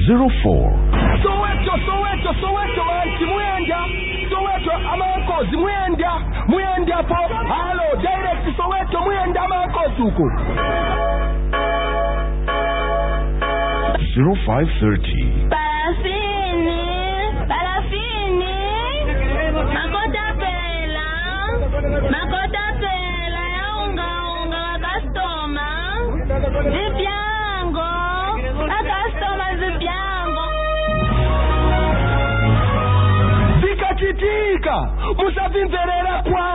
Soweto man, Simuyenda. Soweto Amanko, Muyenda po. Hello, direct Soweto, Muyenda Amanko Suku. 0530. Parafini. Makota pela ya unga customer. Zipiango. A customer zipiango. Zikachitika. Musavimverera kwa.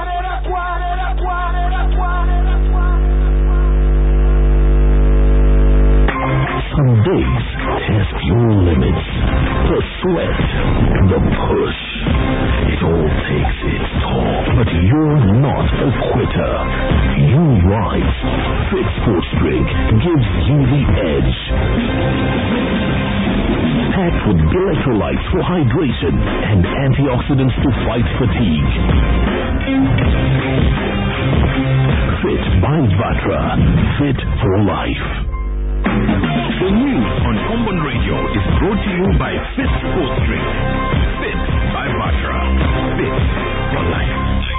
Some days test your limits. The sweat, the push. It all takes its toll. But you're not a quitter. You rise. Fit Sports Drink gives you the edge. Packed with electrolytes for hydration and antioxidants to fight fatigue. Fit by Vatra. Fit for life. The news on Common Radio is brought to you by Fit Sports Drink. Fit by Vatra. Fit for life.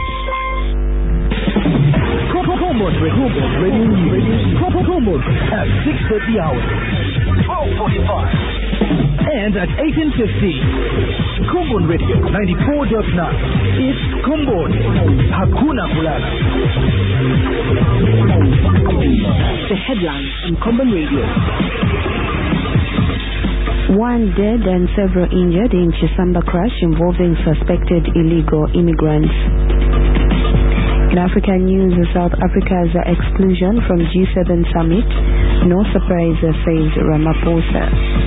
Common Radio News. Common at 6:30 hours. 12:45. And at 18:50. Common Radio 94.9. It's Common. Hakuna Kulala. The headlines on Common Radio. One dead and several injured in Chisamba crash involving suspected illegal immigrants. In African news, South Africa's exclusion from G7 summit. No surprise, says Ramaphosa.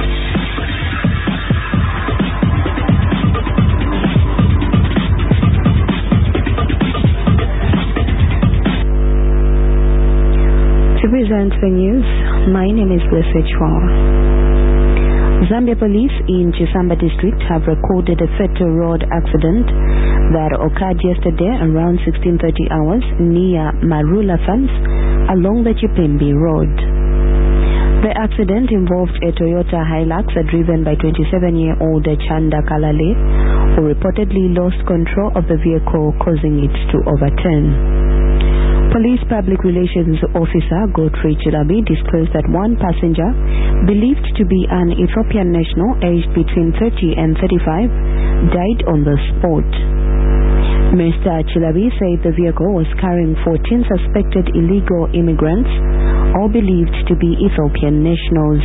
To present the news, my name is Lisa Chua. Zambia police in Chisamba district have recorded a fatal road accident that occurred yesterday around 16:30 hours near Marula Farms along the Chipimbi Road. The accident involved a Toyota Hilux driven by 27-year-old Chanda Kalale, who reportedly lost control of the vehicle, causing it to overturn. Police Public Relations Officer Godfrey Chilabi disclosed that one passenger, believed to be an Ethiopian national aged between 30 and 35, died on the spot. Mr. Chilabi said the vehicle was carrying 14 suspected illegal immigrants, all believed to be Ethiopian nationals.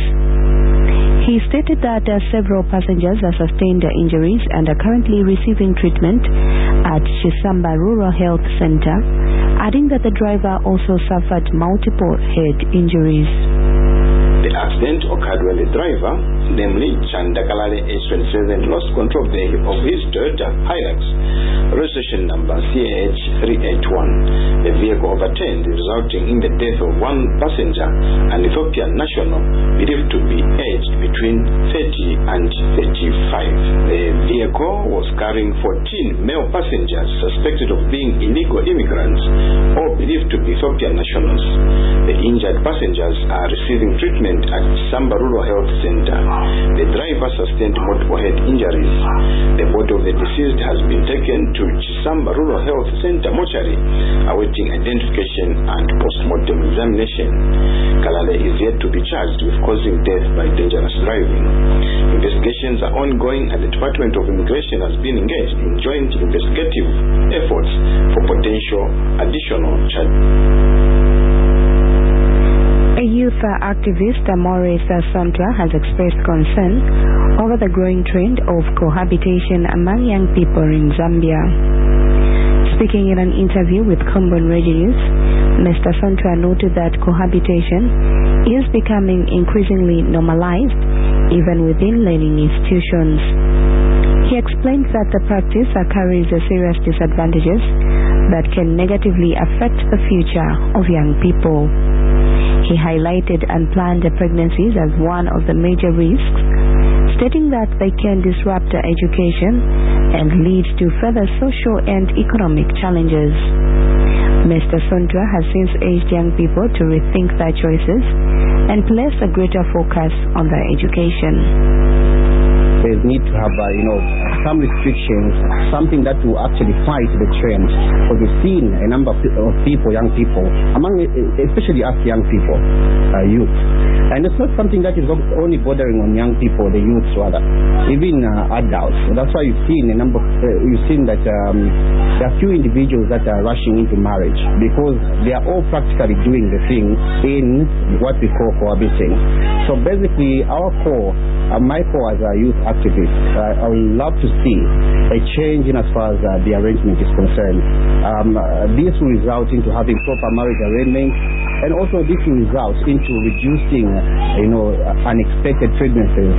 He stated that several passengers have sustained injuries and are currently receiving treatment at Chisamba Rural Health Center, adding that the driver also suffered multiple head injuries. The accident occurred when the driver, namely Chanda Kalale, age 27, lost control of his Toyota Hilux, registration number CH381. The vehicle overturned, resulting in the death of one passenger, an Ethiopian national, believed to be aged between 30 and 35. The vehicle was carrying 14 male passengers suspected of being illegal immigrants, all believed to be Ethiopian nationals. The injured passengers are receiving treatment at Samba Rural Health Center. The driver sustained multiple head injuries. The body of the deceased has been taken to Chisamba Rural Health Center mortuary, awaiting identification and post-mortem examination. Kalale is yet to be charged with causing death by dangerous driving. Investigations are ongoing and the Department of Immigration has been engaged in joint investigative efforts for potential additional charges. A youth activist, Maurice Sontwa, has expressed concern over the growing trend of cohabitation among young people in Zambia. Speaking in an interview with Common Radio News, Mr. Sontwa noted that cohabitation is becoming increasingly normalized even within learning institutions. He explained that the practice carries serious disadvantages that can negatively affect the future of young people. He highlighted unplanned pregnancies as one of the major risks, stating that they can disrupt education and lead to further social and economic challenges. Mr. Sontwa has since urged young people to rethink their choices and place a greater focus on their education. There's need to have, some restrictions, something that will actually fight the trend. Because we've seen a number of people, young people, especially us young people, youth. And it's not something that is only bordering on young people, the youths rather, even adults. That's why you've seen that there are few individuals that are rushing into marriage because they are all practically doing the thing in what we call cohabiting. So basically, our core, my core as a youth activist, I would love to see a change in as far as the arrangement is concerned. This will result into having proper marriage arrangements, and also this will result into reducing, unexpected pregnancies.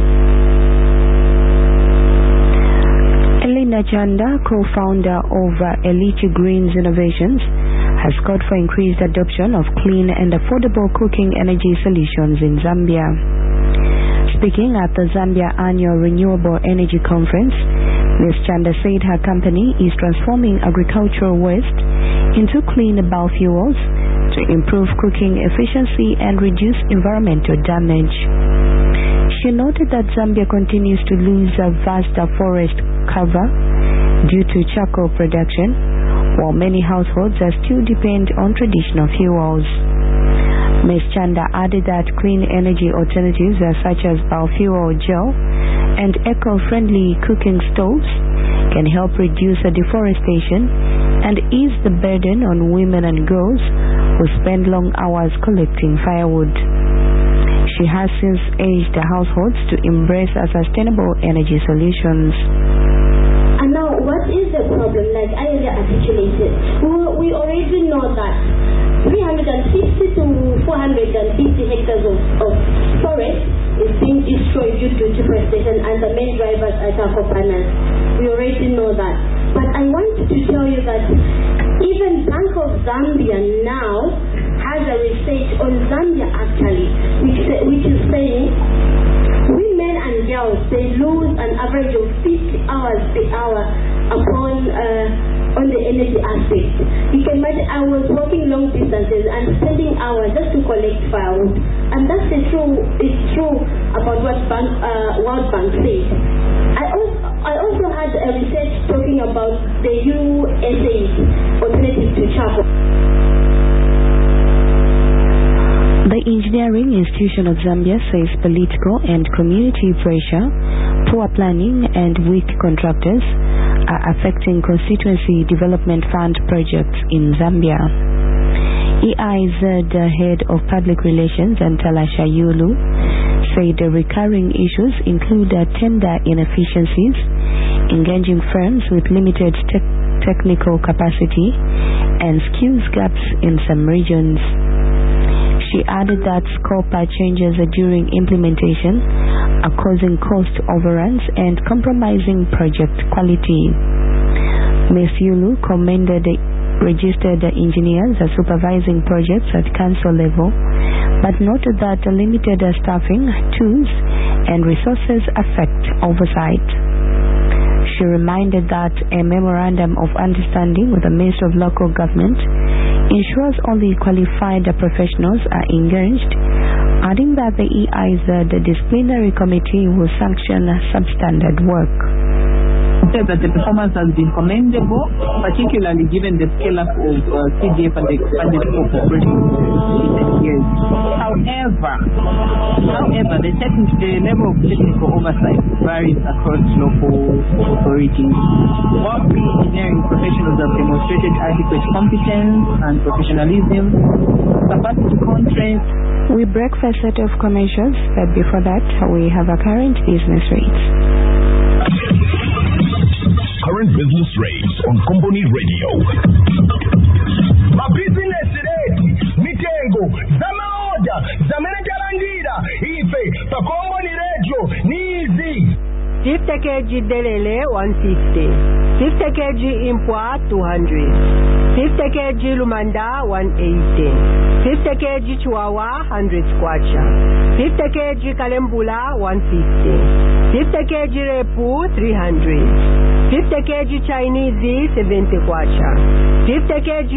Elena Chanda, co-founder of Elichi Greens Innovations, has called for increased adoption of clean and affordable cooking energy solutions in Zambia. Speaking at the Zambia Annual Renewable Energy Conference, Ms. Chanda said her company is transforming agricultural waste into clean biofuels to improve cooking efficiency and reduce environmental damage. She noted that Zambia continues to lose a vast forest cover due to charcoal production, while many households are still depend on traditional fuels. Ms. Chanda added that clean energy alternatives such as biofuel gel and eco-friendly cooking stoves can help reduce deforestation and ease the burden on women and girls who spend long hours collecting firewood. She has since urged the households to embrace sustainable energy solutions. And now, what is the problem? Like I already articulated, we already know that 350 to 450 hectares of forest is being destroyed due to deforestation, and the main drivers are charcoal burners. We already know that. But I want to tell you that even Bank of Zambia now has a research on Zambia actually, which is saying women and girls, they lose an average of 50 hours per hour upon on the energy aspect. You can imagine I was walking long distances and spending hours just to collect firewood, and that's it's true about what World Bank says. I also had a research talking about the USA's alternative to charcoal. The Engineering Institution of Zambia says political and community pressure, poor planning and weak contractors are affecting constituency development fund projects in Zambia. EIZ head of public relations Ntala Shayulu said the recurring issues include tender inefficiencies, engaging firms with limited technical capacity, and skills gaps in some regions. She added that scope changes during implementation are causing cost overruns and compromising project quality. Ms. Yulu commended the registered engineers supervising projects at council level, but noted that limited staffing, tools, and resources affect oversight. She reminded that a memorandum of understanding with the Ministry of Local Government ensures only qualified professionals are engaged, adding that the EIZ, the disciplinary committee, will sanction substandard work. Said that the performance has been commendable, particularly given the scale-up of CDF and the expanded scope of recent years. However, the level of technical oversight varies across local authorities. While engineering professionals have demonstrated adequate competence and professionalism, capacity constraints. We break for a set of commercials, but before that, we have our current business rates. Current business rates on Company Radio. My business rate, Mitengo, Zamaoda, Zamanakalangira, Ife, Company Radio, Nizi. 50 kg Delele 150, 50 kg Impwa 200, 50 kg Lumanda 180, 50 kg Chihuahua 100 Squatcha, 50 kg Kalembula 150, 50 kg Repu 300, 50 kg Chinese 70 Kwacha, 50 kg